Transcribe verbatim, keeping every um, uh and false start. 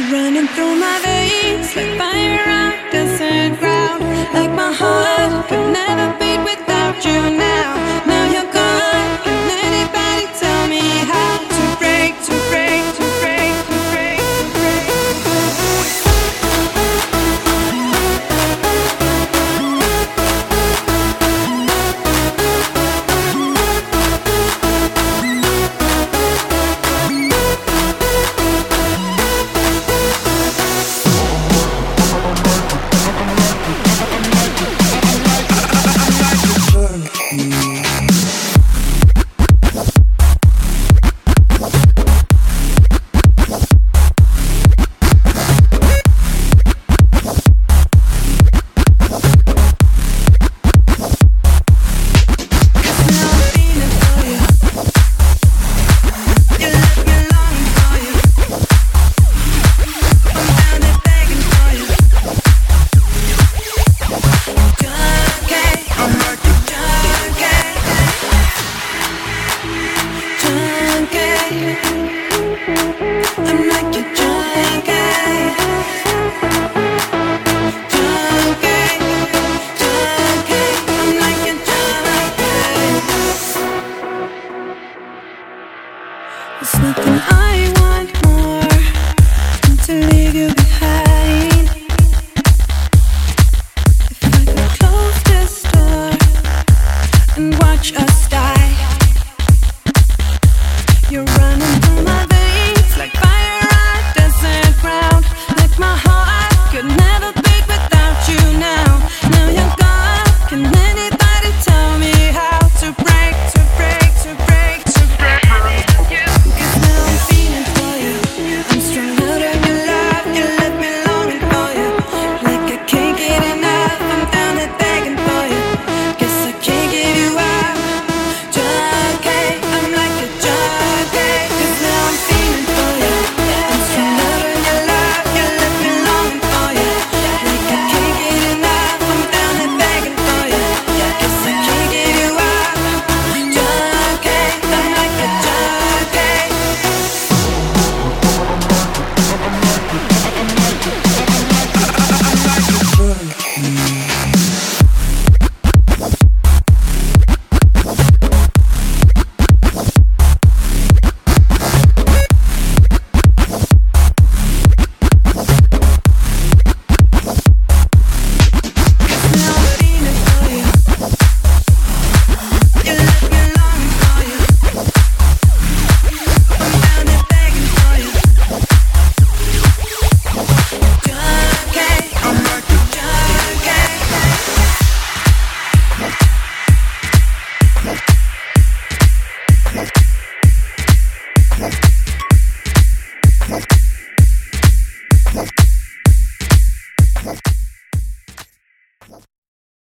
running through my veins like fire on desert ground. Like my heart could never beat without you now. Now you're gone. Can anybody tell me how to break, to break, to break, to break, to break? I'm like a junkie, junkie, junkie. I'm like a junkie. There's nothing I want more than to leave you behind. If I could close this door and watch us die. You're running through my veins like fire on desert ground. Like my heart could never beat without you now. Now you're gone. Can anybody tell me how to break, to break, to break, to break? Cause now I'm feeling for you. I'm strung out of your love. You left me longing for you. Like I can't get enough. I'm down there begging for you. Guess I can't give you up. Junkie, I'm like a junkie. Cause now I'm feeling for you. I'm strung out of your love. You left me longing for you. Like I can't get enough. I'm down there begging for you. Guess I can't give you up. Junkie, I'm like a junkie. Now I'm feeling for you. You left me longing for you. I'm down there begging for you. Junkie, I'm like a junkie.